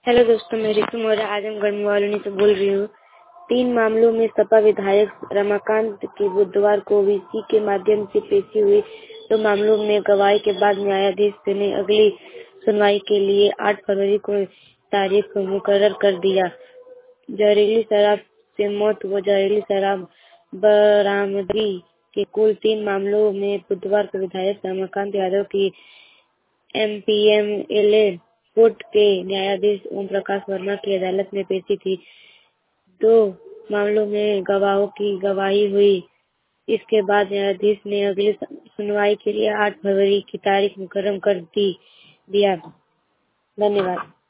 Hello दोस्तों, मैं Ritu Maurya Azamgarh colony से बोल रही हूँ। 3 मामलों में सपा विधायक रमाकांत की बुधवार को वीसी के माध्यम से पेशी हुई। 2 मामलों में गवाही के बाद न्यायाधीश ने अगली सुनवाई के लिए 8 फरवरी को तारीख मुकर्रर कर दिया। जहरीली शराब से मौत व जहरीली शराब बरामदगी के कुल 3 मामलों में बुधवार को विधायक रमाकांत यादव की एमपीएमएलए कोर्ट के न्यायाधीश ओम प्रकाश वर्मा की अदालत में पेशी थी। 2 मामलों में गवाहों की गवाही हुई। इसके बाद न्यायाधीश ने अगली सुनवाई के लिए 8 फरवरी की तारीख मुकर्रर कर दिया। धन्यवाद।